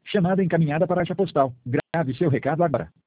Chamada encaminhada para a caixa postal. Grave seu recado agora.